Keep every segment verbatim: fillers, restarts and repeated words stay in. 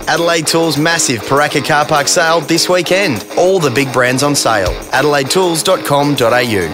Adelaide Tools' massive Paraka car park sale this weekend. All the big brands on sale. adelaide tools dot com dot a u.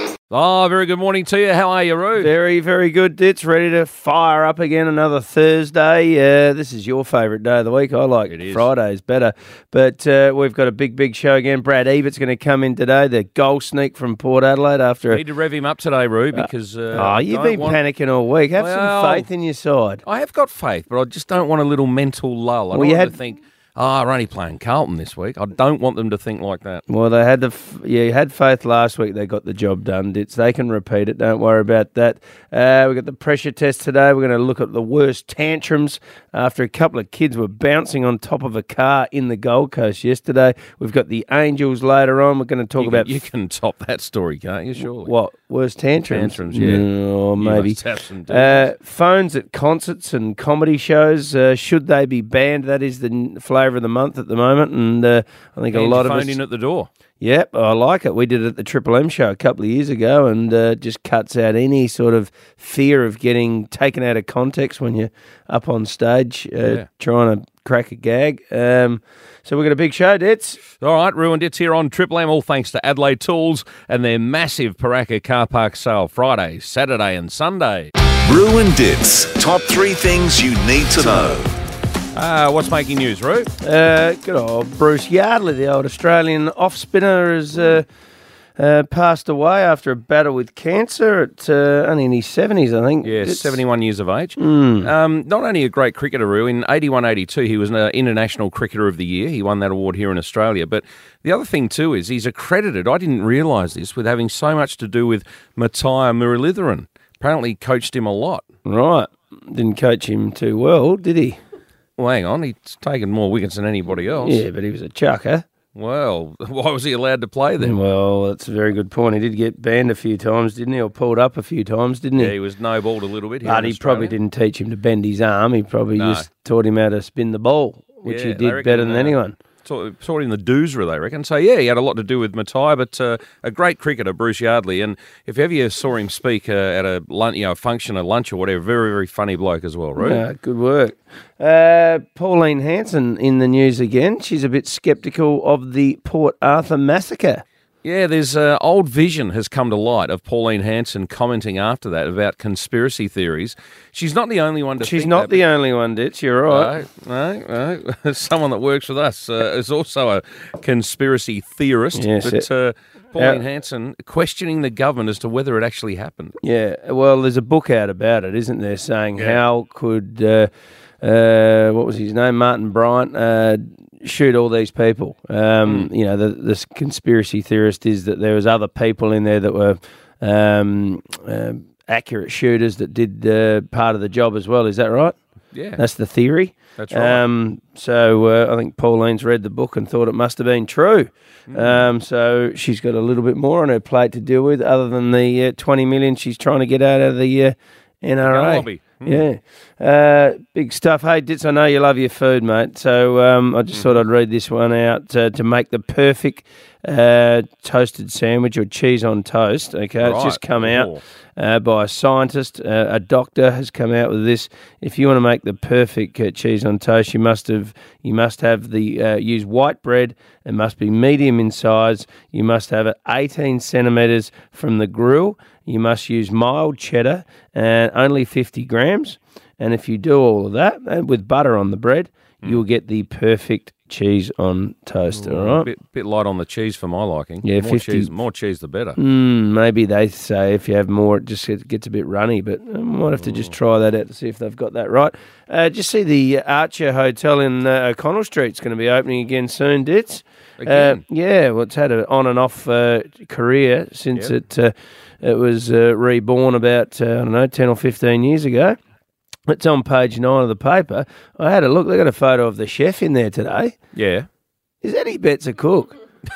Oh, very good morning to you. How are you, Roo? Very, very good, Ditz. Ready to fire up again another Thursday. Uh, this is your favourite day of the week. I like it Fridays better. But uh, we've got a big, big show again. Brad Ebert's going to come in today, the goal sneak from Port Adelaide after... I need to rev him up today, Roo, because... Uh, oh, you've been want... panicking all week. Have well, some faith in your side. I have got faith, but I just don't want a little mental lull. I well, don't want had... to think... Oh, we're only playing Carlton this week. I don't want them to think like that. Well, they had the f- yeah, you had faith last week. They got the job done. Ditz. They can repeat it. Don't worry about that. Uh, we've got the pressure test today. We're going to look at the worst tantrums after a couple of kids were bouncing on top of a car in the Gold Coast yesterday. We've got the Angels later on. We're going to talk you about... Can, you can top that story, can't you, surely? What? Worst tantrums? Tantrums, yeah. No, maybe. You must have some uh, phones at concerts and comedy shows. Uh, should they be banned? That is the n- flavour of the month at the moment. And uh, I think and a lot of phoned us... in at the door. Yep, I like it. We did it at the Triple M show a couple of years ago, and uh, just cuts out any sort of fear of getting taken out of context when you're up on stage uh, yeah. trying to crack a gag. Um, so we've got a big show, Ditz. All right, Roo and Ditz here on Triple M, all thanks to Adelaide Tools and their massive Paraka car park sale Friday, Saturday and Sunday. Roo and Ditz, top three things you need to know. Uh, what's making news, Roo? Uh, good old Bruce Yardley, the old Australian off-spinner, has uh, uh, passed away after a battle with cancer at uh, only in his seventies, I think. Yeah, it's... seventy-one years of age. Mm. Um, not only a great cricketer, Roo, in eighty-one eighty-two he was an International Cricketer of the Year. He won that award here in Australia. But the other thing too is he's accredited, I didn't realise this, with having so much to do with Matthias Muralitharan. Apparently coached him a lot. Right. Didn't coach him too well, did he? Well, hang on, he's taken more wickets than anybody else. Yeah, but he was a chucker. Well, why was he allowed to play then? Well, that's a very good point. He did get banned a few times, didn't he? Or pulled up a few times, didn't he? Yeah, he was no-balled a little bit here But in he probably didn't teach him to bend his arm. He probably No. just taught him how to spin the ball, which Yeah, he they did reckon, better than uh, anyone. Taught, taught him the doosra, they reckon. So, yeah, he had a lot to do with Matthias, but uh, a great cricketer, Bruce Yardley. And if ever you saw him speak uh, at a lunch, you know, a function, a lunch or whatever, very, very funny bloke as well, right? Yeah, good work. Uh, Pauline Hanson in the news again. She's a bit sceptical of the Port Arthur massacre. Yeah, there's uh, old vision has come to light of Pauline Hanson commenting after that about conspiracy theories. She's not the only one to She's think not that, the only one, Ditz. You're right. No, no, no. Someone that works with us uh, is also a conspiracy theorist. Yes, but uh, Pauline uh, Hanson questioning the government as to whether it actually happened. Yeah, well, there's a book out about it, isn't there, saying Yeah. how could, uh, uh, what was his name, Martin Bryant, uh, shoot all these people. Um, Mm. You know, the, the conspiracy theorist is that there was other people in there that were um, uh, accurate shooters that did uh, part of the job as well. Is that right? Yeah, That's the theory. that's right. Um, so uh, I think Pauline's read the book and thought it must have been true. Mm. Um, so she's got a little bit more on her plate to deal with, other than the uh, twenty million she's trying to get out of the uh, N R A. Gun lobby. Mm. Yeah, uh, big stuff. Hey, Ditz, I know you love your food, mate. So um, I just Mm. thought I'd read this one out uh, to make the perfect uh, toasted sandwich or cheese on toast. Okay, it's just Right. come out Oh. uh, by a scientist. Uh, a doctor has come out with this. If you want to make the perfect uh, cheese on toast, you must have you must have the uh, use white bread. It must be medium in size. You must have it eighteen centimeters from the grill. You must use mild cheddar and only fifty grams. And if you do all of that and with butter on the bread, Mm. you'll get the perfect cheese on toast. All A right. bit, bit light on the cheese for my liking. Yeah, more fifty cheese, more cheese the better. Mm, maybe they say if you have more, it just gets, gets a bit runny, but I might have to just try that out to see if they've got that right. Uh, just see the Archer Hotel in uh, O'Connell Street's going to be opening again soon, Ditz. Again? Uh, yeah, well, it's had an on and off uh, career since Yep. it uh, it was uh, reborn about, uh, I don't know, ten or fifteen years ago. It's on page nine of the paper. I had a look. They got a photo of the chef in there today. Yeah. Is Eddie Betts a cook?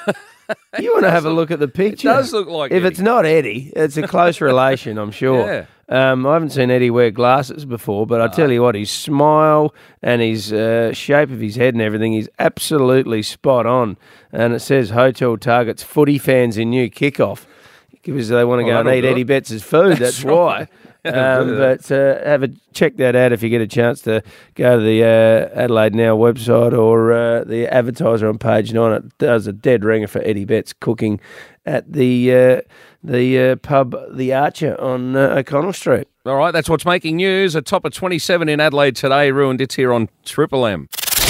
You want to have a look at the picture? It does look like If Eddie. it's not Eddie, it's a close relation, I'm sure. Yeah. Um, I haven't seen Eddie wear glasses before, but I tell you what, his smile and his uh, shape of his head and everything is absolutely spot on. And it says Hotel targets footy fans in new kickoff because they want to Oh, go and that'll eat do it. Eddie Betts' food. That's, That's why. right. Um, but uh, have a check that out if you get a chance to go to the uh, Adelaide Now website or uh, the advertiser on page nine. It does a dead ringer for Eddie Betts cooking at the uh, the uh, pub The Archer on uh, O'Connell Street. All right, that's what's making news. A top of twenty-seven in Adelaide today. Ruined It's here on Triple M.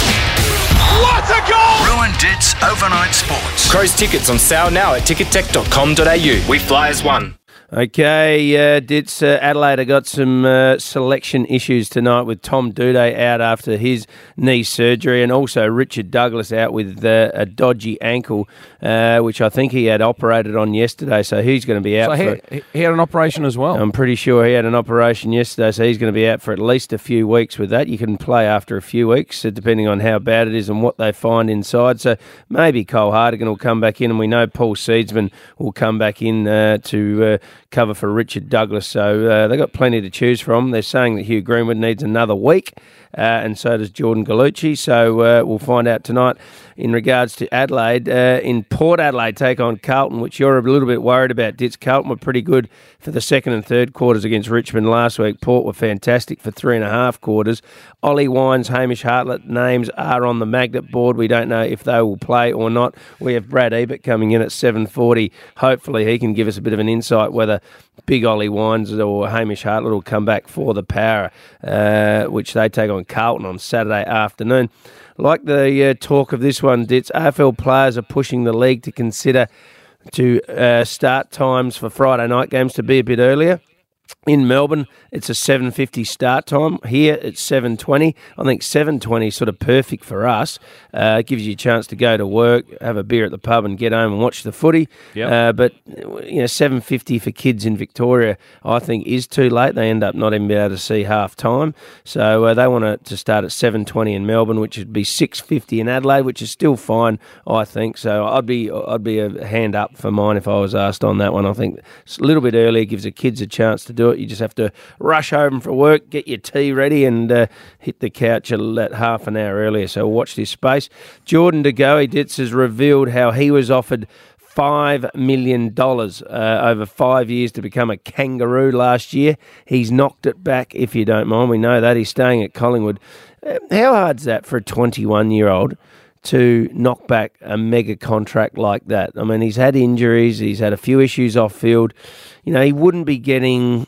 What a goal! Ruined It's Overnight Sports. Crows tickets on sale now at ticket tech dot com dot a u. We fly as one. Okay, uh, Ditz, uh, Adelaide have got some uh, selection issues tonight with Tom Duday out after his knee surgery and also Richard Douglas out with uh, a dodgy ankle, uh, which I think he had operated on yesterday, so he's going to be out. So for, he, he had an operation as well? I'm pretty sure he had an operation yesterday, so he's going to be out for at least a few weeks with that. You can play after a few weeks, uh, depending on how bad it is and what they find inside. So maybe Cole Hardigan will come back in, and we know Paul Seedsman will come back in uh, to... Uh, cover for Richard Douglas. So uh, they've got plenty to choose from. They're saying that Hugh Greenwood needs another week, uh, and so does Jordan Gallucci. So uh, we'll find out tonight. In regards to Adelaide, uh, in Port Adelaide take on Carlton, which you're a little bit worried about. Ditz, Carlton were pretty good for the second and third quarters against Richmond last week. Port were fantastic for three and a half quarters. Ollie Wines, Hamish Hartlett names are on the magnet board. We don't know if they will play or not. We have Brad Ebert coming in at seven forty. Hopefully he can give us a bit of an insight whether big Ollie Wines or Hamish Hartlett will come back for the Power, uh, which they take on Carlton on Saturday afternoon. Like the uh, talk of this one, Ditz, A F L players are pushing the league to consider to uh, start times for Friday night games to be a bit earlier. In Melbourne, it's a seven fifty start time. Here, it's seven twenty. I think seven twenty is sort of perfect for us. Uh, it gives you a chance to go to work, have a beer at the pub and get home and watch the footy. Yep. Uh, but, you know, seven fifty for kids in Victoria, I think, is too late. They end up not even being able to see half time. So uh, they want it to start at seven twenty in Melbourne, which would be six fifty in Adelaide, which is still fine, I think. So I'd be I'd be a hand up for mine if I was asked on that one. I think it's a little bit earlier, gives the kids a chance to do it. You just have to rush home from work, get your tea ready and uh, hit the couch at half an hour earlier. So watch this space. Jordan De Goey Ditz has revealed how he was offered five million dollars uh, over five years to become a kangaroo last year. He's knocked it back, if you don't mind. We know that. He's staying at Collingwood. Uh, how hard's that for a twenty-one-year-old to knock back a mega contract like that? I mean, he's had injuries. He's had a few issues off field. You know, he wouldn't be getting...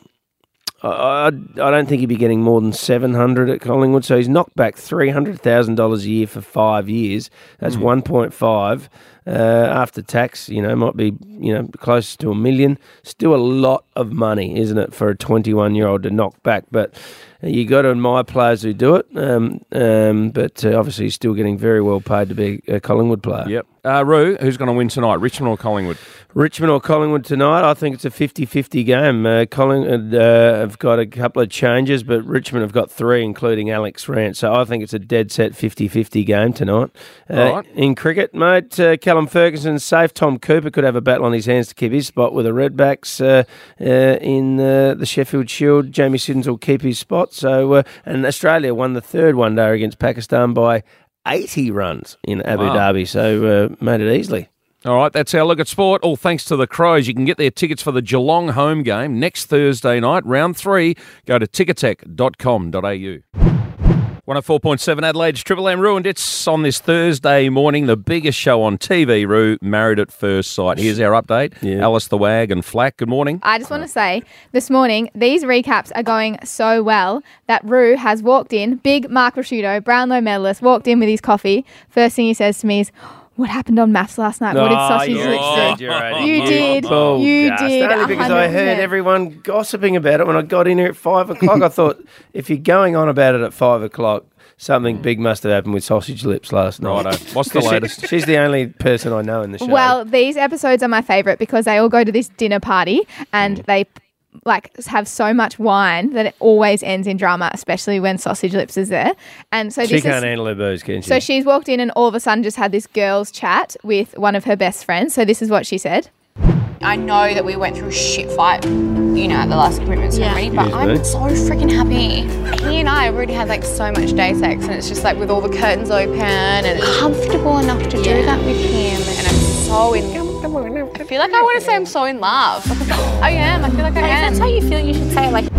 I, I don't think he'd be getting more than seven hundred at Collingwood. So he's knocked back three hundred thousand dollars a year for five years. That's mm. one point five. Uh, after tax, you know, might be, you know, close to a million. Still a lot of money, isn't it, for a twenty-one-year-old to knock back? But you got to admire players who do it. Um, um, but uh, obviously he's still getting very well paid to be a Collingwood player. Yep. Uh, Roo, who's going to win tonight, Richmond or Collingwood? Richmond or Collingwood tonight? I think it's a fifty-fifty game. Uh, Collingwood uh, have got a couple of changes, but Richmond have got three, including Alex Rance. So I think it's a dead set fifty-fifty game tonight. Uh, right. In cricket, mate, uh, Callum Ferguson's safe. Tom Cooper could have a battle on his hands to keep his spot with the Redbacks uh, uh, in uh, the Sheffield Shield. Jamie Siddons will keep his spot. So, uh, and Australia won the third one day against Pakistan by eighty runs in Abu Wow. Dhabi. So uh, made it easily. All right, that's our look at sport. All thanks to the Crows. You can get their tickets for the Geelong home game next Thursday night, round three. Go to ticket tech dot com dot a u. one oh four point seven Adelaide's Triple M Ruined It's on this Thursday morning, the biggest show on T V, Roo, Married at First Sight. Here's our update. Yeah. Alice the Wag and Flack, good morning. I just want to say, this morning, these recaps are going so well that Roo has walked in, big Mark Rasciuto, Brownlow medalist, walked in with his coffee. First thing he says to me is, what happened on maths last night? What did Oh, Sausage you're Lips do? exaggerating. You did. Oh, You dust. did. Only because I heard one hundred percent. everyone gossiping about it when I got in here at five o'clock. I thought, if you're going on about it at five o'clock, something big must have happened with Sausage Lips last night. Righto. What's the She- latest? she's the only person I know in the show. Well, these episodes are my favourite because they all go to this dinner party and they like have so much wine that it always ends in drama, especially when Sausage Lips is there. And so she this can't is, handle her booze, can she? so she's walked in and all of a sudden just had this girls' chat with one of her best friends. So this is what she said. I know that we went through a shit fight, you know, at the last commitment ceremony, but I'm Excuse so freaking happy. He and I have already had like so much day sex, and it's just like with all the curtains open and it's comfortable enough to do that with him, and I'm so in. I feel like I want to say I'm so in love. I am. I feel like I am. If that's how you feel, you should say like.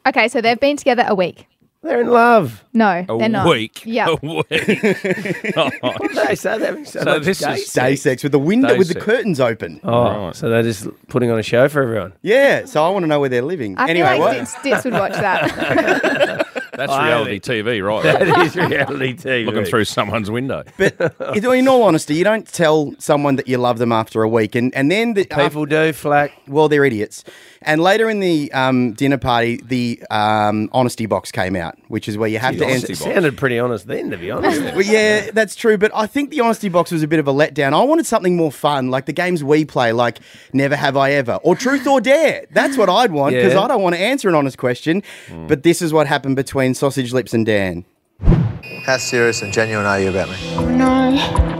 Okay, so they've been together a week. They're in love. No, A they're not. week. Yeah. A week. Oh, They say they're having so, So much this gay is- sex. Day sex with the window Day with the sex. curtains open. Oh, Right. so they're just putting on a show for everyone. Yeah, so I want to know where they're living. I anyway, feel what? like Dits, Dits would watch that. That's I reality only- T V, right there. That is reality T V. Looking through someone's window. But in in all honesty, you don't tell someone that you love them after a week, and and then the, People do, Flack. well, they're idiots. And later in the um, dinner party, the um, honesty box came out, which is where you have to It answer. sounded pretty honest then, to be honest. Well, yeah, that's true. But I think the honesty box was a bit of a letdown. I wanted something more fun, like the games we play, like Never Have I Ever or Truth or Dare. That's what I'd want because Yeah. I don't want to answer an honest question. But this is what happened between Sausage Lips and Dan. How serious and genuine are you about me? No.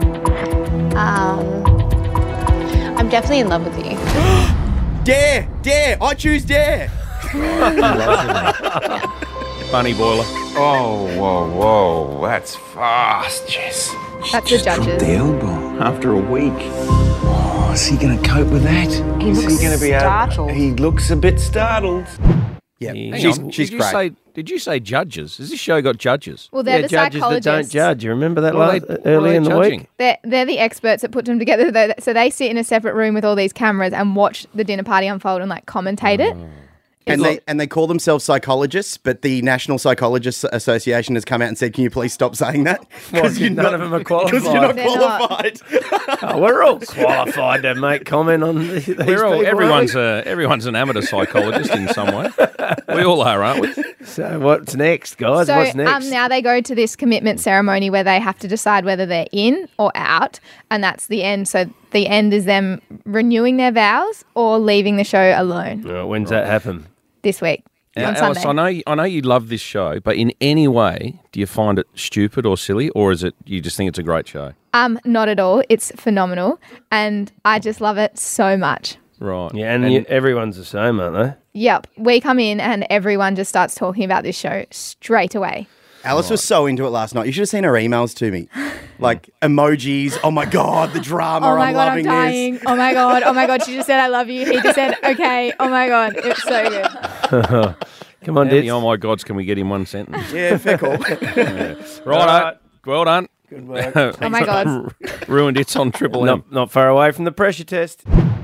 Um, I'm definitely in love with you. Dare, Dare, I choose Dare. Bunny boiler. Oh, whoa, whoa, that's fast, Jess. That's the judges. The elbow after a week. Oh, is he going to cope with that? He is looks he going to be startled. He looks a bit startled. Yeah, Hang she's, on. she's did great. You say, did you say judges? Has this show got judges? Well, they're Yeah, the judges that psychologists. don't judge. You remember that What are last, they- what early are they in the judging? week? They're, they're the experts that put them together. They- So they sit in a separate room with all these cameras and watch the dinner party unfold and like commentate it. And they and they call themselves psychologists, but the National Psychologists Association has come out and said, "Can you please stop saying that? What, you're none not- of them are Because you're not They're not. qualified." Oh, we're all qualified to make comment on these We're all, people, everyone's aren't a everyone's an amateur psychologist in some way. We all are, aren't we? we? So what's next, guys? So what's next? um, now they go to this commitment ceremony where they have to decide whether they're in or out, and that's the end. So the end is them renewing their vows or leaving the show alone Oh, when's that happen? this week Now, on Alice, Sunday. I know, I know you love this show, but in any way, do you find it stupid or silly, or is it you just think it's a great show? Um, not at all. It's phenomenal, and I just love it so much. Right. Yeah, and, you, everyone's the same, aren't they? Yep, we come in and everyone just starts talking about this show straight away. Alice was so into it last night. You should have seen her emails to me, like emojis. Oh my god, the drama! Oh my I'm god, I'm loving dying. this. Oh my god, oh my god, she just said I love you. He just said okay. Oh my god, it's so good. Come on, How many Dits. oh my gods can we get in one sentence? Yeah, fair call. Right. right. Well done. Good work. Oh my god. Ruined it's on Triple M. not, not far away from the pressure test.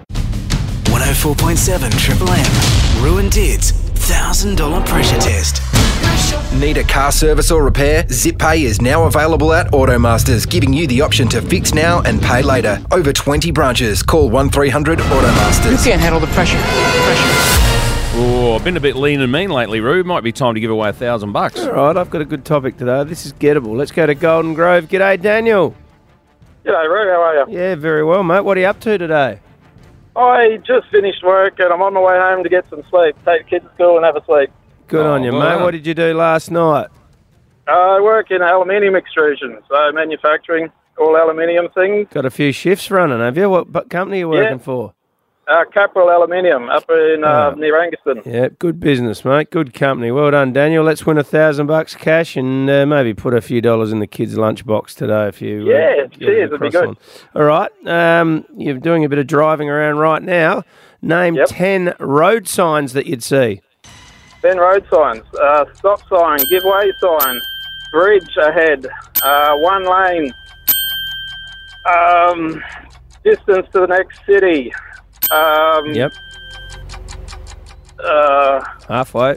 one oh four point seven Triple M. Ruined Dids. one thousand dollars pressure test. Need a car service or repair? ZipPay is now available at Automasters, giving you the option to fix now and pay later. Over twenty branches. Call one three hundred Automasters. Can't handle the pressure. Pressure. Oh, I've been a bit lean and mean lately, Rube. Might be time to give away a thousand bucks. All right, I've got a good topic today. This is gettable. Let's go to Golden Grove. G'day, Daniel. G'day, Roo. How are you? Yeah, very well, mate. What are you up to today? I just finished work and I'm on my way home to get some sleep. Take the kids to school and have a sleep. Good Oh, on you, well mate. done. What did you do last night? Uh, I work in aluminium extrusion, so manufacturing all aluminium things. Got a few shifts running, have you? What bu- company are you working Yeah. for? Uh, Capral Aluminium up in uh, Oh. near Angaston. Yeah, good business, mate. Good company. Well done, Daniel. Let's win a thousand bucks cash and uh, maybe put a few dollars in the kids' lunchbox today if you. Uh, Yeah, get cheers, it it'd be across good. one. All right. Um, you're doing a bit of driving around right now. Name Yep. ten road signs that you'd see. Then road signs, uh, stop sign, give way sign, bridge ahead, uh, one lane, um, distance to the next city. Um, Yep. Uh, Halfway.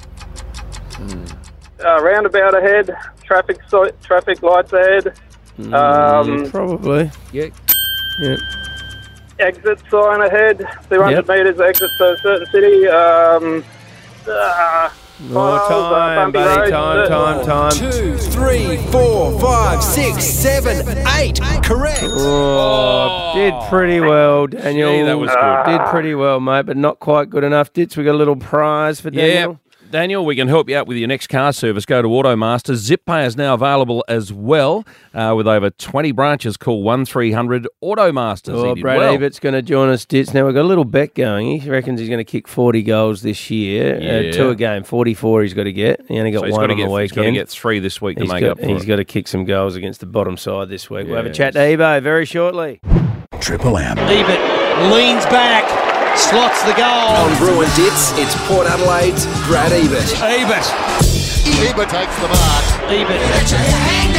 uh, roundabout ahead, traffic so- traffic lights ahead, um, Probably. Yeah. Yeah. exit sign ahead, two hundred Yep. metres exit to a certain city. Um, uh, More potholes, uh, time, bumpy buddy. roads, Time, uh, time, time. Two, three, four, five, six, seven, eight. Correct. Oh, did pretty well, Daniel. Gee, that was good. Did pretty well, mate, but not quite good enough. Dits, we got a little prize for Daniel. Yeah. Daniel, we can help you out with your next car service. Go to Automasters. ZipPay is now available as well. Uh, with over twenty branches, call one three hundred Automasters. Oh, He did Brad well. Ebert's going to join us, Dits. Now, we've got a little bet going. He reckons he's going to kick forty goals this year. Yeah. Uh, two a game, forty-four he's got to get. He only got So he's one got to on get, the he's got to weekend. get three this week He's to make got, up for he's it. got to kick some goals against the bottom side this week. We'll have a Yes. chat to Ebo very shortly. Triple M. Ebert leans back. slots the goal. On Brew and Dits, it's Port Adelaide's Brad Ebert. Ebert. Ebert takes the mark. Ebert.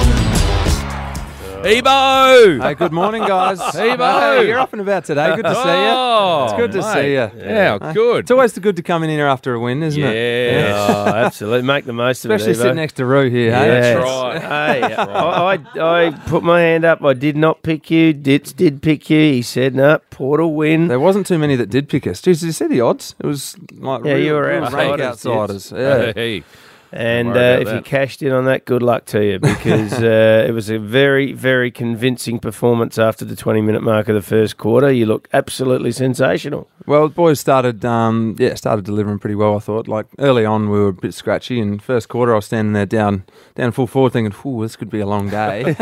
Ebo! Hey, good morning, guys. Ebo! Hey, you're up and about today. Good to see you. Oh, It's good to mate. see you. Yeah, Hey, good. It's always good to come in here after a win, isn't it? Yes. Oh, absolutely. Make the most of Especially it, Evo. sitting next to Roo here. Hey? Yes. That's right. Hey, I, I, I put my hand up. I did not pick you. Ditz did pick you. He said, no, Port will win. There wasn't too many that did pick us. Jeez, did you see the odds? It was like Yeah, real, you were real outsiders, rank Ditz. outsiders. Yeah. Hey. And Don't uh, worry if about you that. cashed in on that, good luck to you, because uh, it was a very, very convincing performance after the twenty-minute mark of the first quarter. You look absolutely sensational. Well, the boys started, um, yeah, started delivering pretty well. I thought. Like early on, we were a bit scratchy. In first quarter, I was standing there down, down full forward, thinking, "Ooh, this could be a long day."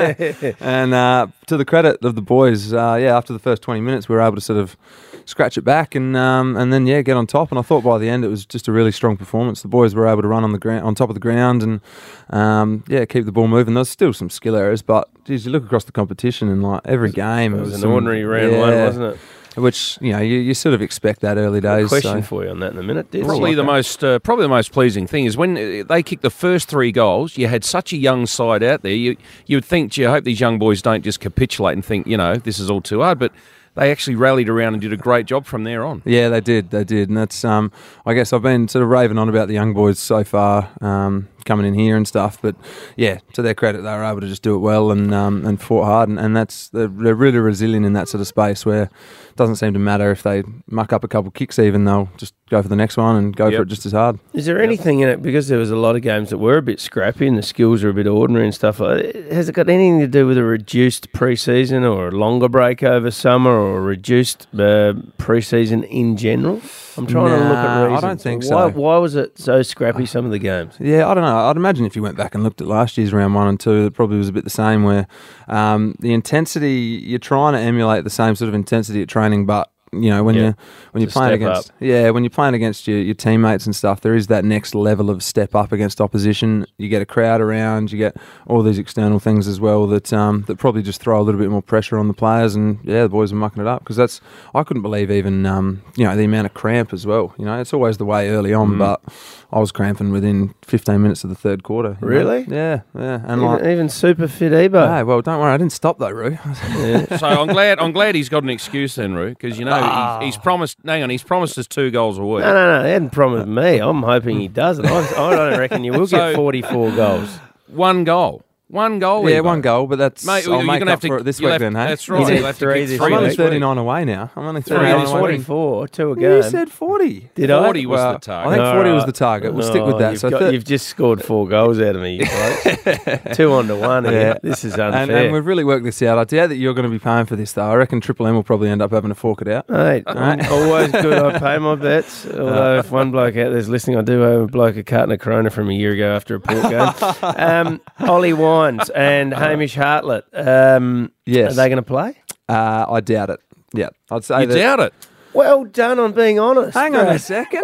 And uh, to the credit of the boys, uh, yeah, after the first twenty minutes, we were able to sort of scratch it back and um, and then yeah, get on top. And I thought by the end, it was just a really strong performance. The boys were able to run on the ground, on top of the ground, and um, yeah, keep the ball moving. There's still some skill errors, but geez, you look across the competition and like every game, It was an some- ordinary round yeah, one, wasn't it? Which you know you, you sort of expect that early days. Question so. for you on that in a minute. Ditz. Probably the most, uh, probably the most pleasing thing is when uh, they kicked the first three goals. You had such a young side out there. You you would think, gee, I hope these young boys don't just capitulate and think, you know, this is all too hard. But they actually rallied around and did a great job from there on. Yeah, they did. They did, and that's. Um, I guess I've been sort of raving on about the young boys so far, um, coming in here and stuff. But yeah, to their credit, they were able to just do it well and um, and fought hard, and, and that's they're, they're really resilient in that sort of space where it doesn't seem to matter if they muck up a couple kicks. Even they'll just go for the next one and go Yep. for it just as hard. Is there anything in it, because there was a lot of games that were a bit scrappy and the skills are a bit ordinary and stuff, like that, has it got anything to do with a reduced pre-season or a longer break over summer or a reduced uh, pre-season in general? I'm trying to look Nah, at I reasons. don't think why, so. Why was it so scrappy, some of the games? Yeah, I don't know. I'd imagine if you went back and looked at last year's round one and two, it probably was a bit the same. Where um, the intensity, you're trying to emulate the same sort of intensity at training, but you know when Yeah. you when you're It's a playing step against up. yeah when you're playing against your, your teammates and stuff, there is that next level of step up against opposition. You get a crowd around, you get all these external things as well that um, that probably just throw a little bit more pressure on the players. And yeah, the boys are mucking it up because that's I couldn't believe even um, you know the amount of cramp as well. You know, it's always the way early on, Mm. but I was cramping within fifteen minutes of the third quarter. you know. Really? Yeah, yeah. And Even, like, even super fit Ebo. hey, well, don't worry, I didn't stop though, Roo. So I'm glad, I'm glad he's got an excuse then, Roo, because you know he, he's promised. Hang on, he's promised us two goals a week. No, no, no. He hadn't promised me. I'm hoping he does it. I, I don't reckon you will So- get forty-four goals. One goal, one goal. Yeah, Ebo. one goal, but that's Mate, I'll you're make gonna up have to for it this you'll week have- then, hey? That's You right. need You'll have to three kick this three I'm week. only this week. thirty-nine away now. I'm only No, thirty-nine it's away. forty-four, two a You game. said forty. Did I? forty was Well, the target. I think All forty was right. the target. We'll stick with Oh, that. You've, So got, thir- you've just scored four goals out of me, you blokes. Two on to one. Yeah. Yeah. This is unfair. and, and we've really worked this out. I doubt that you're going to be paying for this, though. I reckon Triple M will probably end up having to fork it out. Mate, I'm always good. I pay my bets. Although if one bloke out there's listening, I do owe a bloke a carton of Corona from a year ago after a Port game. um, Ollie Wines and Hamish Hartlett. Um, Yes. Are they going to play? Uh, I doubt it. Yeah, I'd say You that. doubt it. Well done on being honest. Hang on a Brad. second,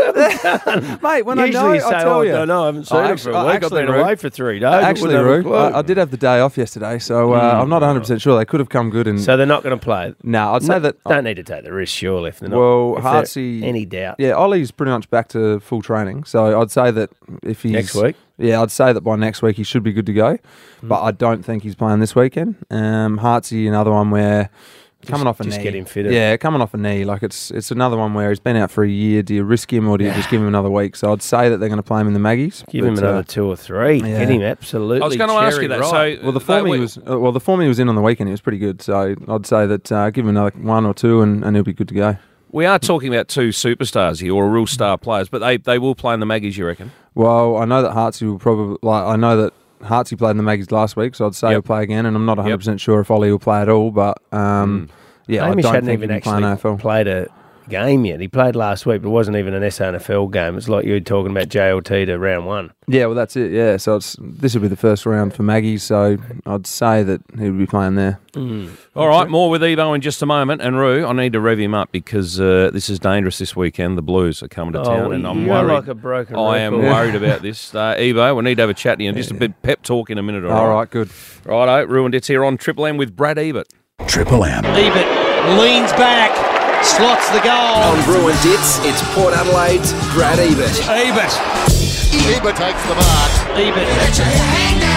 mate. When Usually I know, you say, I tell oh, you. I don't know, I haven't seen Oh, it actu- for a oh, week. actually, I've been Roo- away for three days. Actually, Wouldn't have a Roo, clue. I, I did have the day off yesterday, so uh, I'm not one hundred percent sure. They could have come good. And So they're not going to play. no, I'd say No, that. don't need to take the risk, surely. If they're not, Well, if they're Hartsey- any doubt. Yeah, Ollie's pretty much back to full training, so I'd say that if he's Next week? yeah, I'd say that by next week he should be good to go. But I don't think he's playing this weekend. Um, Hartsey, another one where coming off a just knee, get him fitter. Yeah, coming off a knee, like it's it's another one where he's been out for a year. Do you risk him or do you just give him another week? So I'd say that they're going to play him in the Maggies. Give him but, another uh, two or three. yeah. Get him absolutely. I was going to ask you that. cherry-ripe. So well, the that form he week- was uh, well, the form he was in on the weekend, he was pretty good. So I'd say that uh, give him another one or two, and, and he'll be good to go. We are talking about two superstars here, or real star players, but they, they will play in the Maggies, you reckon? Well, I know that Hartsey will probably like. I know that Hartsey played in the Maggies last week, so I'd say Yep. he'll play again. And I'm not one hundred Yep. percent sure if Ollie will play at all, but um, yeah, Hamish I don't hadn't think even he'll be playing A F actually L. played a game yet. He played last week, but it wasn't even an S A N F L game. It's like you were talking about J L T to round one. Yeah, well, that's it. Yeah, so it's this will be the first round for Maggie, so I'd say that he would be playing there. All right, more with Evo in just a moment. And Roo, I need to rev him up because uh, this is dangerous this weekend. The Blues are coming to Oh, town, well, and I'm you're worried. like a broken I am record. worried about this. Uh, Evo, we need to have a chat to you and just a bit pep talk in a minute. All right, good. Righto, Roo and Ditz here on Triple M with Brad Ebert. Triple M. Ebert leans back. Slots the goal. On Brew and Dits, it's Port Adelaide's Brad Ebert. Ebert. Ebert takes the mark. Ebert.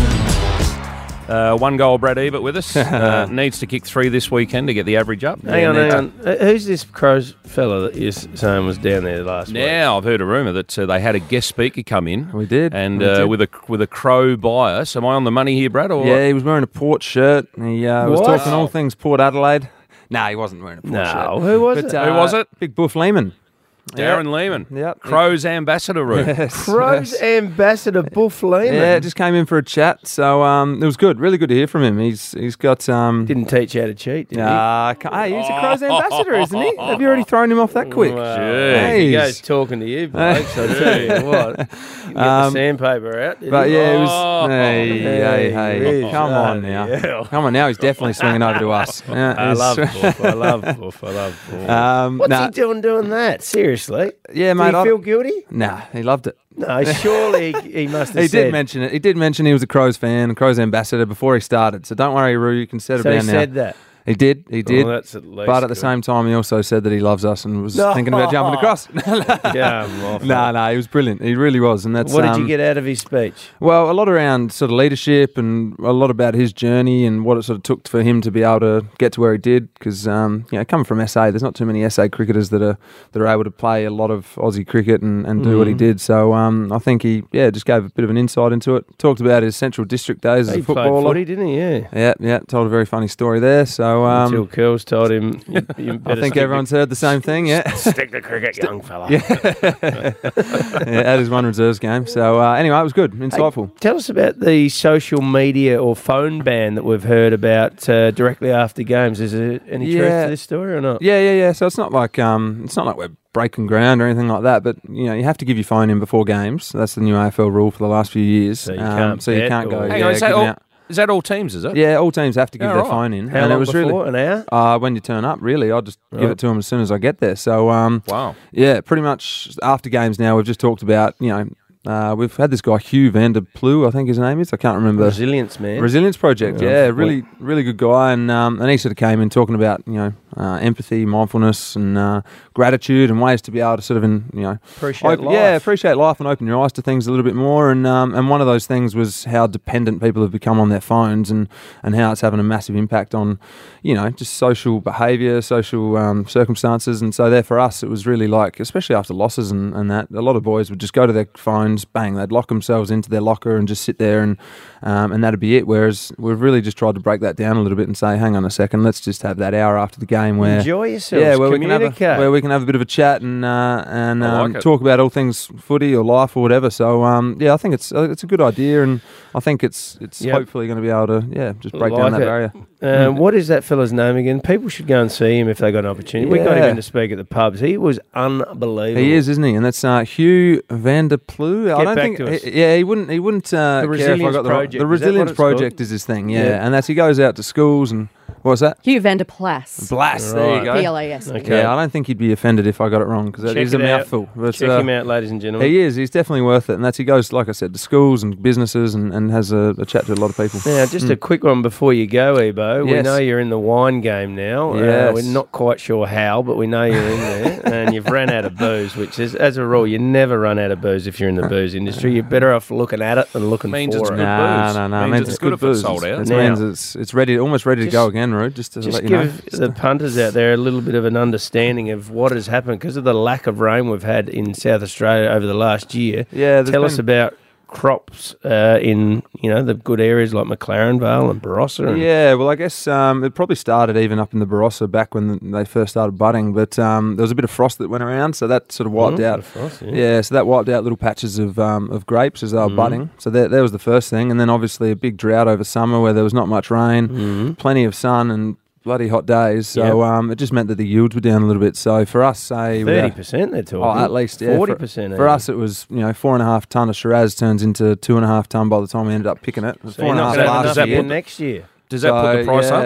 Uh, one goal, Brad Ebert with us. Uh, needs to kick three this weekend to get the average up. Hang Yeah, on, needs- hang on. Uh, Who's this Crows fella that you're s- saying was down there last week? Now I've heard a rumour that uh, they had a guest speaker come in. We did, and we uh, did. with a with a Crow bias. Am I on the money here, Brad? Or Yeah, he was wearing a Port shirt. He uh, was What? talking all things Port Adelaide. No, he wasn't wearing a Port No, shirt. who was But, it? uh, Who was it? Big Buff Lehman. Darren Lehman. Yep. Crows ambassador, Roo. Yes, Crows yes. ambassador Buff Lehman. Yeah, just came in for a chat. So um, it was good. Really good to hear from him. He's he's got um. Didn't teach you how to cheat, did Uh, hey, he's a Crows ambassador, isn't he? Have you already thrown him off that he? quick? Well, Jeez. he goes talking to you, blokes. I'll tell you what. You get Um, the sandpaper out. did But he? yeah, it was. Oh. Hey, hey, hey! Hey, Come on bloody now, hell. come on now! He's definitely swinging over to us. Yeah, I he's- love Buff. I love Buff. I love Buff. Um, What's nah, he doing doing that? Seriously? yeah, Did mate. he I- feel guilty? Nah, he loved it. No, surely he, he must have He said. did mention it. He did mention he was a Crows fan, a Crows ambassador before he started. So don't worry, Roo. You can settle So he down now. said that. He did. He did. Oh, that's at least but at the good. same time, he also said that he loves us and was No. thinking about jumping across. Yeah, I'm off. No, no, he was brilliant. He really was. And that's What did um, you get out of his speech? Well, a lot around sort of leadership and a lot about his journey and what it sort of took for him to be able to get to where he did. Because um, you know, coming from S A, there's not too many S A cricketers that are that are able to play a lot of Aussie cricket and, and do what he Mm. did. So um, I think he yeah just gave a bit of an insight into it. Talked about his Central District days as He a played footballer. footy, didn't he? Yeah. Yeah, yeah. Told a very funny story there. So um, Until Curls told him, you, you I better think stick everyone's heard the same thing. Yeah. To, stick to cricket, young fella. yeah, that is one reserves game. So uh, anyway, it was good, insightful. Hey, tell us about the social media or phone ban that we've heard about uh, directly after games. Is there any truth Yeah. to this story or not? Yeah, yeah, yeah. So it's not like um, it's not like we're breaking ground or anything like that. But you know, you have to give your phone in before games. That's the new A F L rule for the last few years. So you Um, can't so you bet can't or- go. Hang yeah, on, is that, giving all, out- is that all teams, is it? yeah, all teams have to give Oh, their right. phone in. How and long it was before? really An hour? uh, when you turn up. Really, I'll just give Right. it to them as soon as I get there. So um, Wow. yeah, pretty much after games now, we've just talked about you know. Uh, we've had this guy Hugh van der Ploeg, I think his name is. I can't remember. Resilience, man. Resilience Project, Yeah, yeah, I've- really, really good guy, and um, and he sort of came in talking about you know uh, empathy, mindfulness, and uh, gratitude, and ways to be able to sort of in, you know Appreciate open- life. yeah, appreciate life, and open your eyes to things a little bit more. And um, and one of those things was how dependent people have become on their phones, and, and how it's having a massive impact on you know just social behaviour, social um, circumstances. And so there for us, it was really like, especially after losses and, and that, a lot of boys would just go to their phones, bang, they'd lock themselves into their locker and just sit there, and um, and that'd be it. Whereas we've really just tried to break that down a little bit and say, hang on a second, let's just have that hour after the game where Enjoy yourselves. yeah, where we can have a, communicate. where we can have a bit of a chat and uh, and I like um, it. talk about all things footy or life or whatever. So um, yeah, I think it's uh, it's a good idea, and I think it's it's Yep. hopefully going to be able to yeah just break Like down that it. barrier. Uh, What is that fella's name again? People should go and see him if they got an opportunity. We got him Yeah. in to speak at the pubs. He was unbelievable. He is, isn't he? And that's uh, Hugh van der Ploeg. I Get don't back think. to us. he- yeah, he wouldn't. He wouldn't uh, The care if I Resilience got the right. Project. The Is that what Resilience it's called? Project is his thing. Yeah. Yeah. and that's he goes out to schools and what was that? Hugh van der Plas. Blas. There Right. you go. P L A S. Okay. Yeah, I don't think he'd be offended if I got it wrong because that Check is a it out. mouthful. But, Check uh, him out, ladies and gentlemen. He is. He's definitely worth it, and that's he goes, like I said, to schools and businesses, and, and has a, a chat to a lot of people. Now, just a quick one before you go, Ebo. We Yes. know you're in the wine game now. Uh, Yes. we're not quite sure how, but we know you're in there. And you've ran out of booze, which is, as a rule, you never run out of booze if you're in the booze industry. You're better off looking at it than looking Means for it's it. good No, booze. no, no. Means Means it's it's good good if it's booze. sold out. It Now- means it's it's ready, almost ready to Just- go again, Rude. Just to Just let you give know. the punters out there a little bit of an understanding of what has happened because of the lack of rain we've had in South Australia over the last year. Yeah, there's Tell us been- about crops uh, in you know the good areas like McLaren Vale and Barossa. And Yeah, well, I guess um, it probably started even up in the Barossa back when they first started budding, but um, there was a bit of frost that went around, so that sort of wiped Mm, out. the frost, yeah. yeah. so that wiped out little patches of um, of grapes as they were Mm. budding. So that, that was the first thing, and then obviously a big drought over summer where there was not much rain, Mm. plenty of sun, and bloody hot days. So Yep. um, it just meant that the yields were down a little bit. So for us, say thirty percent they're talking. Oh, at least, yeah. forty For- percent. For us, it was you know four and a half ton of Shiraz turns into two and a half ton by the time we ended up picking it. It was so four you're and a not half going to have last enough year. again next year. Does that put the price yeah. up?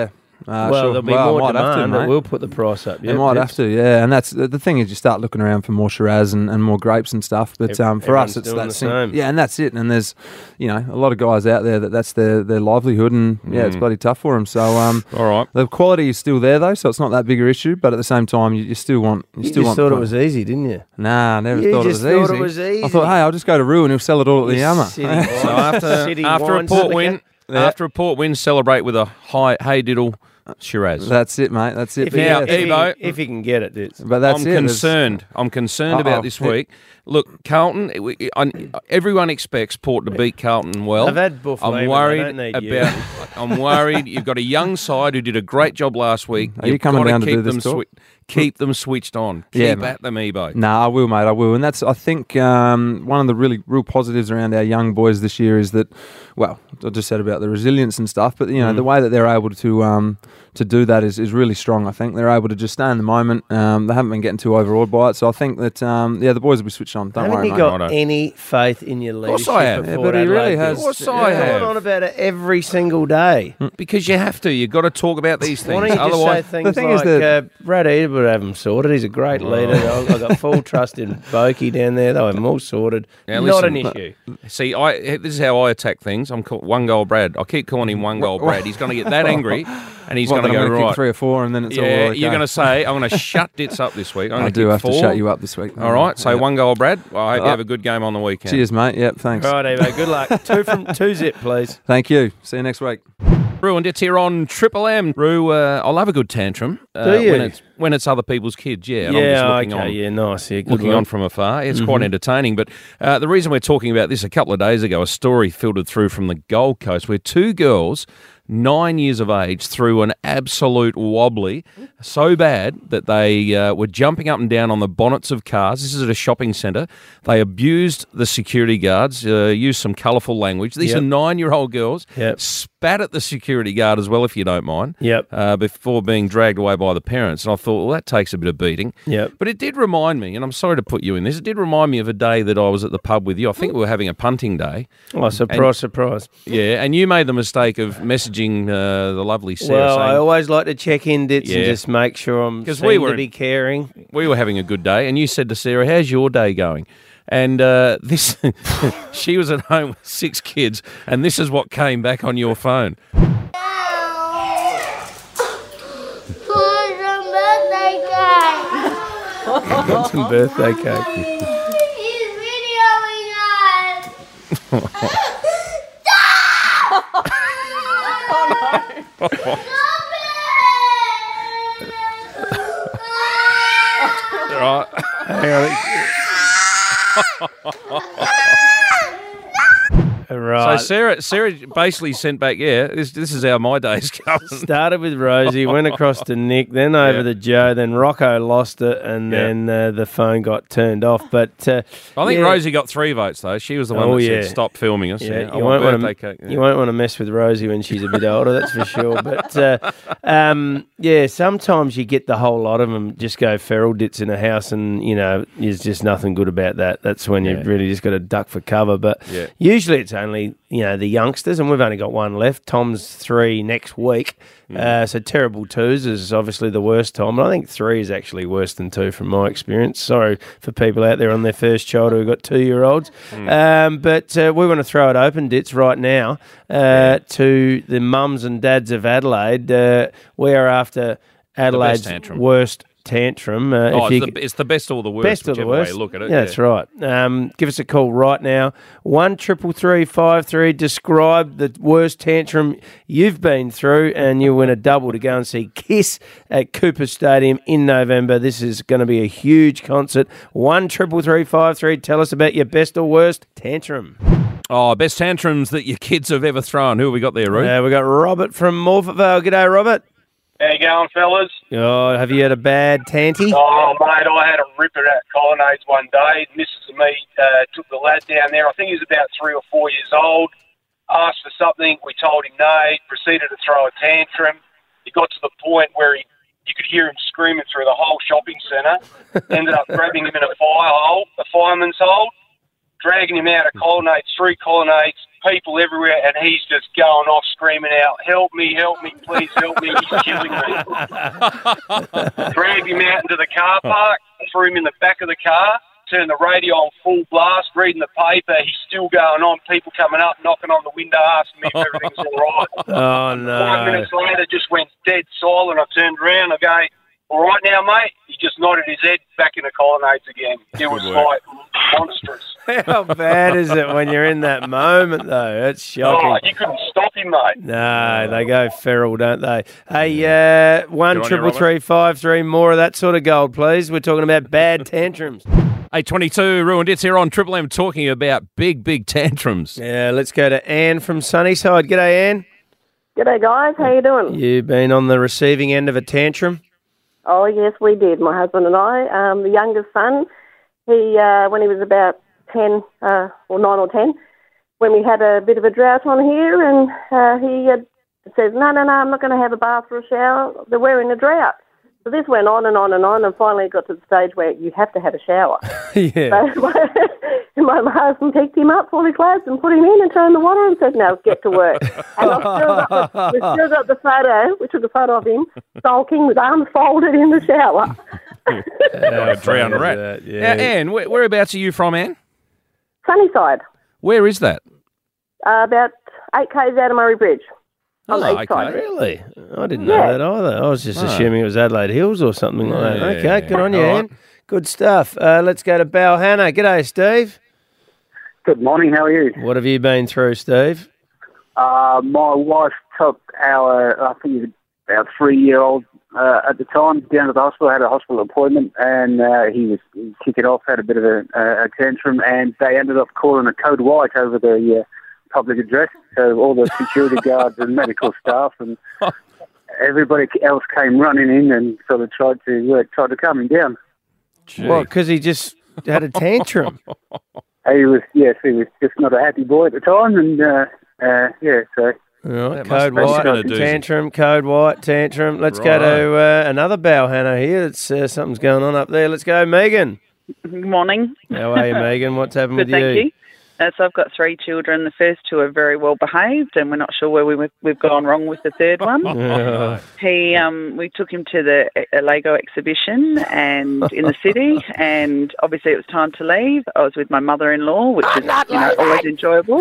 Uh, well, sure. there'll be well, more I might have to, demand that mate. will put the price up. They Yep, might yep. have to, yeah. And that's the thing is, you start looking around for more Shiraz and, and more grapes and stuff. But Ev- um, for us, everyone's it's doing that the sim- same. Yeah, and that's it. And there's, you know, a lot of guys out there that that's their, their livelihood, and yeah, it's Mm. bloody tough for them. So um, All right. the quality is still there though, so it's not that big a issue. But at the same time, you, you still want you, You still just want. thought it was easy, didn't you? Nah, I never You thought, just it was, thought easy. it was easy. I thought, hey, I'll just go to Roo and he'll sell it all at the You Yammer. city So after City after a wine port syndicate. win, Yeah. after a port win, celebrate with a high hey diddle Shiraz. That's it, mate. That's it. If, But he, Now, yeah, if, he, Evo- if he can get it, it's, but that's I'm it. There's- concerned. I'm concerned about Uh-oh. this week. Look, Carlton. it- we- I- everyone expects Port to beat Carlton well. I've had Buff I'm Lehman, they worried don't need you. about. I'm worried. You've got a young side who did a great job last week. Are you You've coming gotta down to keep do this them talk? swi- keep them switched on. Keep Yeah, mate. at them, Ebo. Nah, I will, mate. I will, and that's I think um, one of the really real positives around our young boys this year is that, well, I just said about the resilience and stuff, but you know Mm. the way that they're able to um, to do that is, is really strong. I think they're able to just stay in the moment. Um, they haven't been getting too overawed by it, so I think that um, yeah, the boys will be switched on. Don't Haven't worry, you mate. got Righto. any faith in your course leadership? I have. at Yeah, Port but he really Adelaide? has- Of course You're I going have. on about it every single day. Because you have to. You've got to talk about these things. Why don't you just Otherwise, say things thing is like, that- uh, Brad Eder would have them sorted. He's a great leader. I've I've got full trust in Boki down there. They'll have them all sorted. Now, Not listen, an issue. see, I this is how I attack things. I'm call, one goal Brad. I keep calling him one goal Brad. He's going to get that angry, and he's What, going to then I'm go gonna kick right. three or four, and then it's all Yeah, okay. you're going to say I'm going to shut Dits up this week. I'm I gonna do kick have four. to shut you up this week. All right, so Yeah. one goal Brad. Well, I hope you Uh, have a good game on the weekend. Cheers, mate. Yep, thanks. Right, Evo. Good luck. two from two zip, please. Thank you. See you next week. Roo and Dits here on Triple M. Roo, uh, I love a good tantrum. Uh, Do you? When it's, when it's other people's kids, yeah. And I'm just Yeah, looking okay. on. Yeah, nice. Yeah, good looking one. on from afar. It's quite Mhm. entertaining. But uh, the reason we're talking about this, a couple of days ago, a story filtered through from the Gold Coast where two girls, nine years of age, threw an absolute wobbly so bad that they uh, were jumping up and down on the bonnets of cars. This is at a shopping centre. They abused the security guards, uh, used some colourful language. These Yep. are nine-year-old girls. Yep. Spat at the security guard as well, if you don't mind. Yep. Uh, before being dragged away by the parents. And I thought, well, that takes a bit of beating. Yep. But it did remind me, and I'm sorry to put you in this, it did remind me of a day that I was at the pub with you. I think we were having a punting day. Oh, surprise, And- surprise. Yeah, and you made the mistake of messaging uh, the lovely Sarah Well, I saying always like to check in, Dits, and Yeah. just make sure I'm 'Cause seen we were to in- be caring. we were having a good day, and you said to Sarah, how's your day going? And uh, this, she was at home with six kids, and this is what came back on your phone. Want some birthday cake. He's videoing us. Right. Right. So Sarah, Sarah basically sent back, yeah, this, this is how my day's going. Started with Rosie, went across to Nick, then over Yeah. to Joe, then Rocco lost it, and Yeah. then uh, the phone got turned off. But uh, I think yeah. Rosie got three votes though. She was the one Oh, that yeah. said stop filming us. Yeah, Yeah, I you want won't want birthday to cake. Yeah. you won't want to mess with Rosie when she's a bit older, that's for sure. But uh, um, yeah, sometimes you get the whole lot of them just go feral Dits in a house, and you know, there's just nothing good about that. That's when Yeah. you've really just got to duck for cover. But Yeah. usually it's only you know the youngsters, and we've only got one left. Tom's three next week. Uh, so terrible twos is obviously the worst time, but I think three is actually worse than two from my experience. Sorry for people out there on their first child who've got two-year-olds. Um, but uh, we want to throw it open, Dits, right now uh, to the mums and dads of Adelaide. Uh, we are after Adelaide's tantrum. worst tantrum. Uh, Oh, if it's, you the, it's the best or the worst, Best of the whichever worst. way you look at it. Yeah, that's right. Um, give us a call right now. One triple three five three. Describe the worst tantrum you've been through, and you win a double to go and see Kiss at Cooper Stadium in November. This is going to be a huge concert. One triple three five three. Tell us about your best or worst tantrum. Oh, best tantrums that your kids have ever thrown. Who have we got there, Ruth? Uh, we got Robert from Morphettvale. G'day, Robert. How you going, fellas? Oh, have you had a bad tanty? Oh, mate, I had a ripper at Colonnades one day. Missus and me uh, took the lad down there. I think he was about three or four years old. Asked for something. We told him no. He proceeded to throw a tantrum. He got to the point where he, you could hear him screaming through the whole shopping centre. Ended up grabbing him in a fire hole, a fireman's hole. dragging him out of colonnades, three colonnades, people everywhere, and he's just going off screaming out, help me, help me, please help me, he's killing me. Dragged him out into the car park, threw him in the back of the car, turned the radio on full blast, reading the paper, he's still going on, people coming up, knocking on the window, asking me if everything's all right. Oh, no. Five minutes later, just went dead silent. I turned around, I go, all right now, mate? He just nodded his head back in the colonnades again. It was like monstrous. How bad is it when you're in that moment, though? It's shocking. Oh, you couldn't stop him, mate. No, they go feral, don't they? Hey, uh, one triple three five three. More of that sort of gold, please. We're talking about bad tantrums. eight twenty-two, Ruined It's here on Triple M talking about big, big tantrums. Yeah, let's go to Anne from Sunnyside. G'day, Anne. G'day, guys. How you doing? You've been on the receiving end of a tantrum? Oh, yes, we did, my husband and I. Um, the youngest son, he uh, when he was about ten, uh, or nine or ten, when we had a bit of a drought on here, and uh, he uh, says, no, no, no, I'm not going to have a bath or a shower. We're in a drought. So this went on and on and on, and finally it got to the stage where you have to have a shower. Yeah. So my, my, my husband picked him up, all his clothes, and put him in and turned the water on and said, no, get to work. And I've still got the, we've still got the photo. We took a photo of him sulking with arms folded in the shower. Uh, drowned rat. That, yeah. Now, Anne, where, whereabouts are you from, Anne? Sunnyside, Where is that? uh, about eight k's out of Murray Bridge. On the Oh, east okay. side. Really? I didn't Yeah. know that either. I was just Oh. assuming it was Adelaide Hills or something like that. Yeah. Okay, good on you, All right. Anne. Good stuff. Uh, let's go to Balhannah. G'day, Steve. Good morning, how are you? What have you been through, Steve? Uh, my wife took our, I think he was about three-year-old uh, at the time, down to the hospital, had a hospital appointment, and uh, he was kicking off, had a bit of a, a tantrum, and they ended up calling a code white over the uh, public address. So all the security guards and medical staff and everybody else came running in and sort of tried to uh, tried to calm him down. Well, because he just had a tantrum. He was, yes, he was just not a happy boy at the time, and uh, uh, yeah, so. Right, That code must- white, that's been a doozy. tantrum, code white, tantrum. Let's go to uh, another Balhannah here. It's, uh, something's going on up there. Let's go, Megan. Good morning. How are you, Megan? What's happened Good, with thank you. Uh, so I've got three children. The first two are very well behaved, and we're not sure where we were, we've gone wrong with the third one. Yeah. He, um, we took him to the uh, Lego exhibition and in the city, and obviously it was time to leave. I was with my mother-in-law, which is you know, always enjoyable.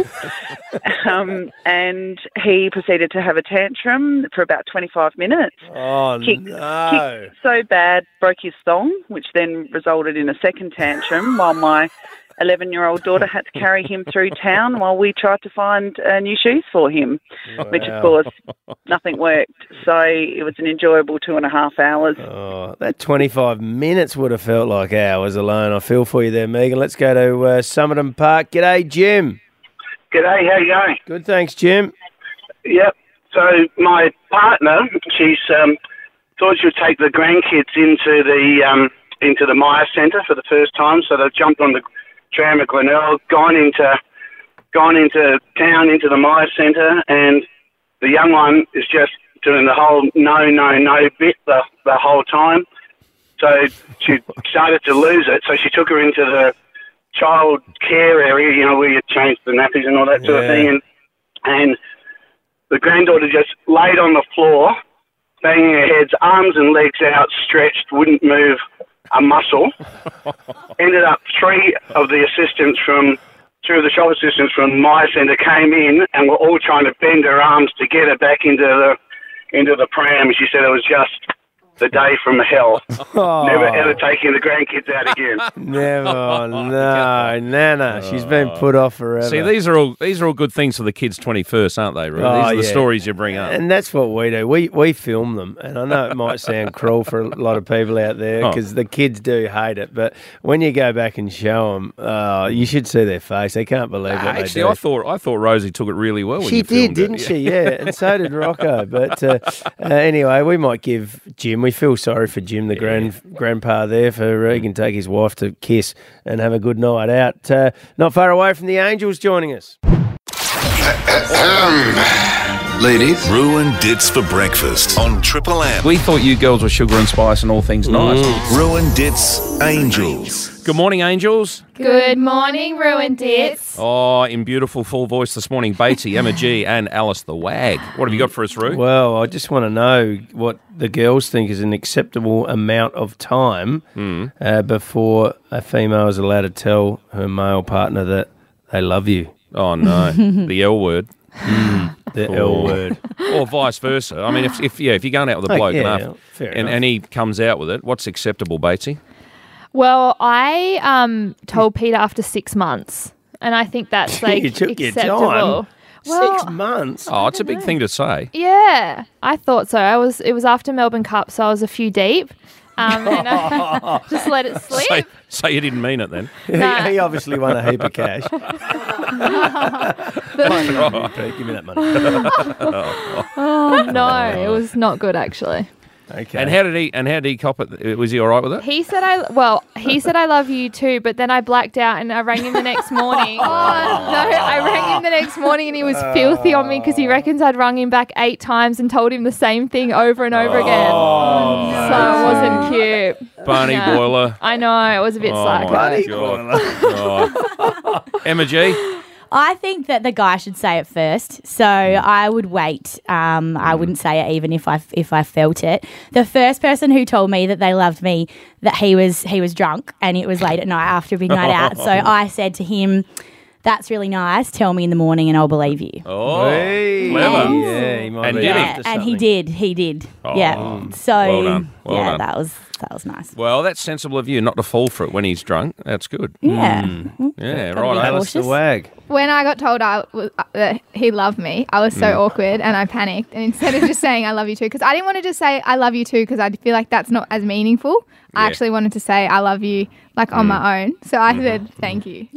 um, and he proceeded to have a tantrum for about twenty-five minutes. Oh, Kicked- no. kicked so bad, broke his thong, which then resulted in a second tantrum, while my eleven-year-old daughter had to carry him through town while we tried to find uh, new shoes for him, which of Wow. course nothing worked. So it was an enjoyable two and a half hours. Oh, that twenty-five minutes would have felt like hours alone. I feel for you there, Megan. Let's go to uh, Summerton Park. G'day, Jim. G'day, how you going? Good, thanks, Jim. Yep. So my partner, she's um, thought she'd take the grandkids into the um, into the Myer Centre for the first time. So they've jumped on the tram at Glenelg, gone into gone into town into the Myer Centre, and the young one is just doing the whole no, no, no bit the the whole time. So she started to lose it. So she took her into the child care area, you know, where you change the nappies and all that sort of Yeah. thing, and and the granddaughter just laid on the floor, banging her head, arms and legs outstretched, wouldn't move a muscle. Ended up three of the assistants from, two of the shop assistants from Myer Centre came in and were all trying to bend her arms to get her back into the into the pram. She said it was just the day from hell. Oh. Never ever taking the grandkids out again. Never. Oh, no, Nana. She's been put off forever. See, these are all these are all good things for the kids' twenty-first, aren't they, Ruth? Oh, These are the yeah. stories you bring up. And that's what we do. We we film them, and I know it might sound cruel for a lot of people out there Oh. because the kids do hate it. But when you go back and show them, uh, you should see their face. They can't believe what Actually, they do. I thought I thought Rosie took it really well. When She you did, filmed didn't it. she? Yeah, and so did Rocco. But uh, uh, anyway, we might give Jim. We feel sorry for Jim, the grand grandpa there, for uh, he can take his wife to kiss and have a good night out. Uh, not far away from the Angels joining us. Ladies, Rue and Dits for breakfast on Triple M. We thought you girls were sugar and spice and all things nice. Rue and Dits Angels. Good morning, Angels. Good morning, Ruined Dits. Oh, in beautiful full voice this morning, Batesy, Emma G and Alice the Wag. What have you got for us, Rue? Well, I just want to know what the girls think is an acceptable amount of time Mm. uh, before a female is allowed to tell her male partner that they love you. Oh, no. The L word. The Or- L word. Or vice versa. I mean, if, if yeah, if you're going out with a Oh, bloke yeah, enough, fair and, enough. and he comes out with it, what's acceptable, Batesy? Well, I um, told Peter after six months, and I think that's like You took your acceptable. time. Well, Six months. Oh, it's a big thing to say. Yeah, I thought so. I was. It was after Melbourne Cup, so I was a few deep, um, and I just let it slip. So, so you didn't mean it then? He, he obviously won a heap of cash. That's right. Pete, give me that money. Oh no, it was not good actually. Okay. And how did he? And how did he cop it? Was he all right with it? He said I well, he said I love you too, but then I blacked out and I rang him the next morning. Oh no, I rang him the next morning and he was filthy on me because he reckons I'd rung him back eight times and told him the same thing over and over again. Oh, So it wasn't cute. Barney No. Boiler. I know, it was a bit Oh, slack. my God. Oh. Emma G. I think that the guy should say it first, so I would wait. Um, I wouldn't say it even if I if I felt it. The first person who told me that they loved me, that he was he was drunk and it was late at night after a big night out. So I said to him, "That's really nice. Tell me in the morning and I'll believe you." Oh, Hey. clever. Yeah, he might And be did he? after And he something. did. He did. Oh, yeah. So well done. Well yeah, done. that was that was nice. Well, that's sensible of you not to fall for it when he's drunk. That's good. Yeah. Mm. Yeah, Gotta right. be Alice. The wag. When I got told I was, uh, that he loved me, I was so Mm. awkward and I panicked. And instead of just saying I love you too, because I didn't want to just say I love you too, because I feel like that's not as meaningful. I Yeah. actually wanted to say I love you like on Mm. my own. So I Mm-hmm. said thank you.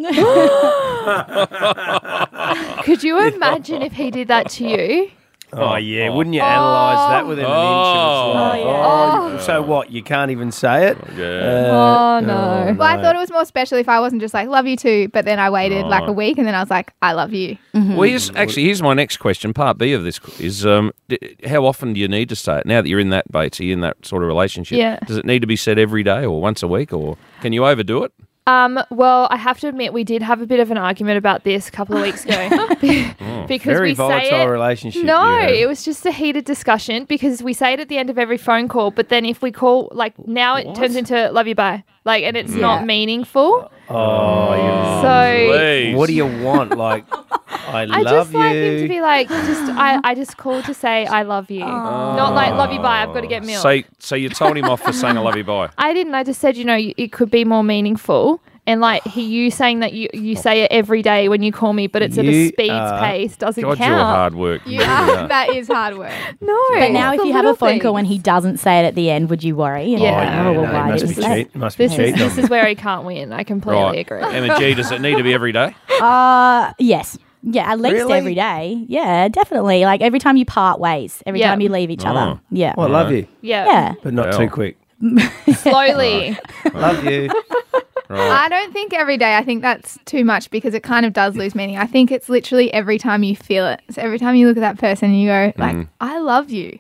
Could you imagine if he did that to you? Oh, yeah. Wouldn't you analyse that within an inch? Oh. Of its life? Oh, Oh, so what? You can't even say it? Yeah. Oh, no. But I thought it was more special if I wasn't just like love you too, but then I waited like a week and then I was like I love you. Well, here's, actually, here's my next question. Part B of this is um, d- how often do you need to say it? Now that you're in that, Batesy, in that sort of relationship, Yeah. does it need to be said every day or once a week, or can you overdo it? Um, well, I have to admit we did have a bit of an argument about this a couple of weeks ago because Very we volatile say it. relationship. No, you have. it was just a heated discussion because we say it at the end of every phone call, but then if we call, like now it turns into love you bye, like, and it's not meaningful. Oh, you So- Please. What do you want? Like, I, I love just you. like him to be like, just I, I just called to say I love you, not like love you bye. I've got to get milk. So, so you told him off for saying I love you bye. I didn't. I just said, you know, y- it could be more meaningful. And like he, you saying that you, you say it every day when you call me, but it's at a You speed's are- pace doesn't God, count. you're hard work. You are, that is hard work. No, But now, it's if the you have a little phone call and things. he doesn't say it at the end, would you worry? And Yeah. go, Oh, oh, well, yeah, no, why he must did be you say cheat. Must be This is cheating. this is where he can't win. I completely Right. agree. Emma G, does it need to be every day? Uh, yes. Yeah, at least Really? every day. Yeah, definitely. Like every time you part ways, every Yeah. time you leave each Oh. other. Yeah. Well, I love you, Yeah, Yeah. but not Well. too quick. slowly. Love you. Right. I don't think every day. I think that's too much because it kind of does lose meaning. I think it's literally every time you feel it. So every time you look at that person and you go like, Mm. I love you.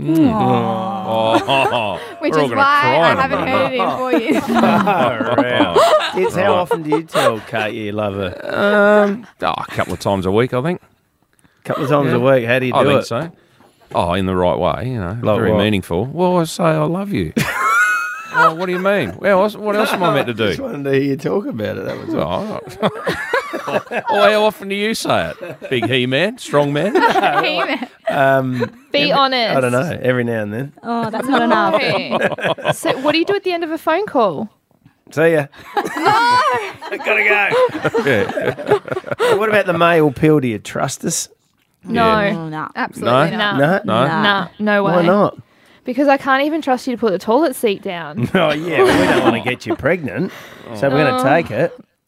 Oh, Which we're all is gonna why cry I in a haven't minute. heard it in four years. Around. It's how often do you tell Kate you love her? Um, oh, a couple of times a week, I think. A couple of times Yeah. a week. How do you do I think it? so. Oh, in the right way, you know, Like very what? meaningful. Well, I say I love you. Oh, what do you mean? Well, what else am I meant to Just do? wanted to hear you talk about it. That was all. Oh, well, how often do you say it? Big he-man, strong man. Um, Be honest. I don't know. Every now and then. Oh, that's not enough. No. So what do you do at the end of a phone call? See ya. Gotta go. Yeah. What about the male pill? Do you trust us? No. Oh, no. Absolutely No? not. No. No. Nah, no way. Why not? Because I can't even trust you to put the toilet seat down. Oh yeah, well, we don't want to get you pregnant, so we're going to Oh. take it.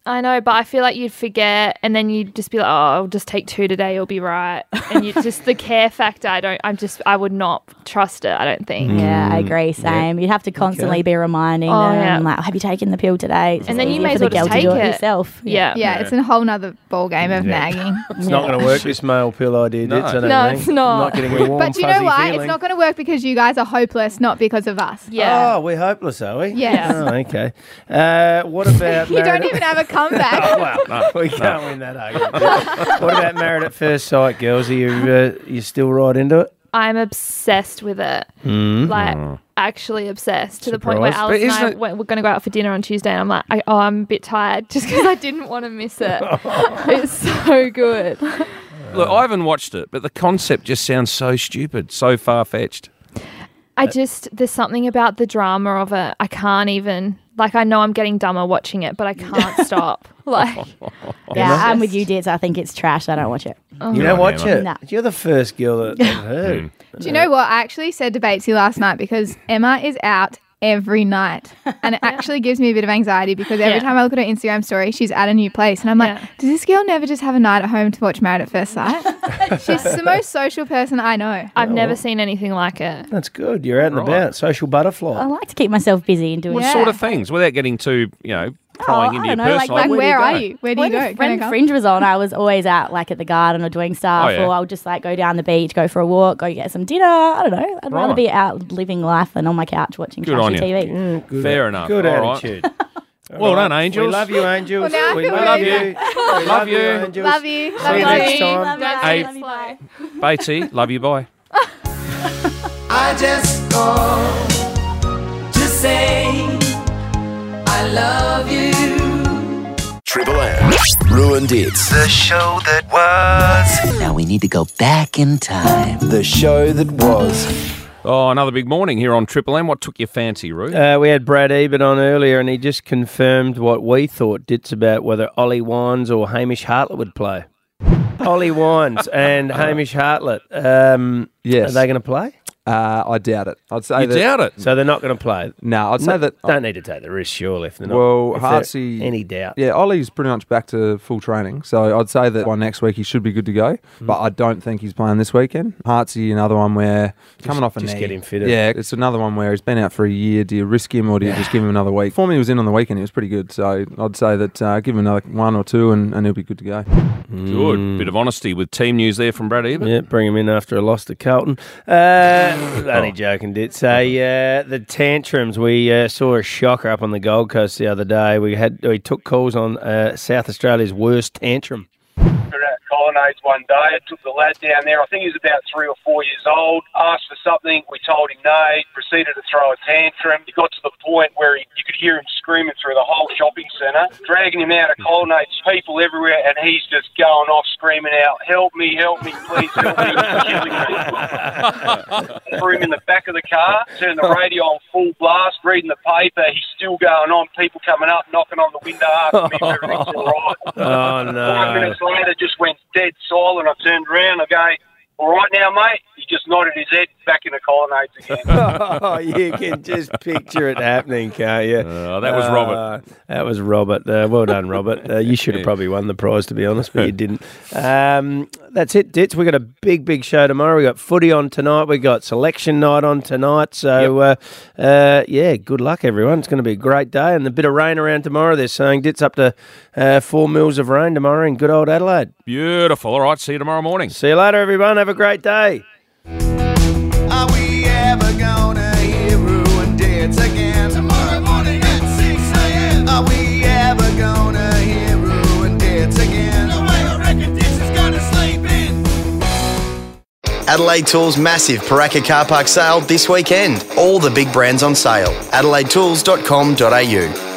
I know, but I feel like you'd forget, and then you'd just be like, "Oh, I'll just take two today. It'll be right." And you just the care factor. I don't. I'm just. I would not trust it. I don't think. Yeah, I agree. Same. You'd have to constantly Okay. be reminding Oh, them, yeah. like, "Have you taken the pill today?" It's And just then you easier may as for well the girl just to do take it it. yourself. Yeah. Yeah, it's a whole nother ball game of Yeah. nagging. It's not going to work, this male pill idea, No. Dits, I don't No, think. it's not. I'm not getting a warm, But do you know fuzzy why? feeling. It's not going to work because you guys are hopeless, not because of us. Oh, we're hopeless, are we? Yes. Oh, okay. Uh, what about You don't married- even have a comeback. Oh, well, no, we can't win that argument. What about Married at First Sight, girls? Are you uh, you still right into it? I'm obsessed with it. Mm. Like, Mm. actually obsessed to the point where Surprised. Alice But and I isn't it- went, we're going to go out for dinner on Tuesday, and I'm like, I, oh, I'm a bit tired just because I didn't want to miss it. It's so good. Look, I haven't watched it, but the concept just sounds so stupid, so far-fetched. I just, there's something about the drama of it. I can't even, like, I know I'm getting dumber watching it, but I can't stop. Like, Yeah, I'm with you, Dids. I think it's trash. I don't watch it. You don't watch it? No. You're the first girl that I've heard. Do you know what? I actually said to Batesy last night because Emma is out every night. And it actually gives me a bit of anxiety because every Yeah. time I look at her Instagram story, she's at a new place. And I'm like, does this girl never just have a night at home to watch Married at First Sight? She's the most social person I know. I've never seen anything like it. That's good. You're out and Right. about. Social butterfly. I like to keep myself busy and doing What sort of things, without getting too, you know, prying Oh, into I your don't know, like- personal life? like Where do are go? you? Where do when you the- go? When Can I go? Fringe was on, I was always out like at the garden or doing stuff, Oh, yeah. or I would just like go down the beach, go for a walk, go get some dinner. I don't know. I'd rather Right. be out living life than on my couch watching Good on trashy you. T V. Good Fair a- enough. Good All right. attitude. Well All done, right. Angels. We love you, Angels. Well, now I we feel love really you. bad. We Love you. Angels. Love you. See Love you you. next time. Love you. Hey. Love you. Bye. Batesy, love you, bye. I just called to say I love you. Triple M. Ruined It. The show that was. Now we need to go back in time. The show that was. Oh, another big morning here on Triple M. What took your fancy, Ruth? Uh, we had Brad Ebert on earlier, and he just confirmed what we thought, Dits, about whether Ollie Wines or Hamish Hartlett would play. Ollie Wines and Hamish Hartlett. Um, Yes. Are they going to play? Uh, I doubt it. I'd say You that, doubt it? So they're not going to play. No, I'd say No, that. Don't need to take the risk, surely. If they're not, Well, if they're Hartsey. any doubt. Yeah, Ollie's pretty much back to full training, so I'd say that by next week he should be good to go. Hmm. But I don't think he's playing this weekend. Hartsey, another one where coming off a just knee. get him fitted. Yeah, it's another one where he's been out for a year. Do you risk him or do you just give him another week? Form he was in on the weekend, he was pretty good. So I'd say that uh, give him another one or two and, and he'll be good to go. Good. Bit of honesty with team news there from Brad Ebert. Yeah, bring him in after a loss to Carlton. Uh, only joking, did say uh, the tantrums. We uh, saw a shocker up on the Gold Coast the other day. We had we took calls on uh, South Australia's worst tantrum. We were at Colonnades one day. I took the lad down there. I think he was about three or four years old. Asked for something. We told him no. He proceeded to throw a tantrum. He got to the point where he, you could hear him screaming through the whole shopping centre, dragging him out of Colonnades, people everywhere, and he's just going off screaming out, "Help me, help me, please help me, he's killing me." Threw him in the back of the car, turned the radio on full blast, reading the paper. He's still going on. People coming up, knocking on the window, asking me if everything's all right. Oh, no. Five minutes later, just went dead silent. I turned around. I go, "All right now, mate?" He just nodded his head back into Colonnades again. Oh, you can just picture it happening, can't you? Oh, that was Robert. Uh, that was Robert. Uh, well done, Robert. Uh, you should have probably won the prize, to be honest, but you didn't. Um, that's it, Dits. We've got a big, big show tomorrow. We've got footy on tonight. We've got selection night on tonight. So, uh, uh, yeah, good luck, everyone. It's going to be a great day. And a bit of rain around tomorrow. They're saying, Dits, up to uh, four mils of rain tomorrow in good old Adelaide. Beautiful. All right, see you tomorrow morning. See you later, everyone. Have a great day. Are we ever gonna hear Ruined It again? Tomorrow morning at six a.m. Are we ever gonna hear Ruined It again? No way, I reckon this is gonna sleep in. Adelaide Tools' massive Paraka car park sale this weekend. All the big brands on sale. adelaide tools dot com dot a u.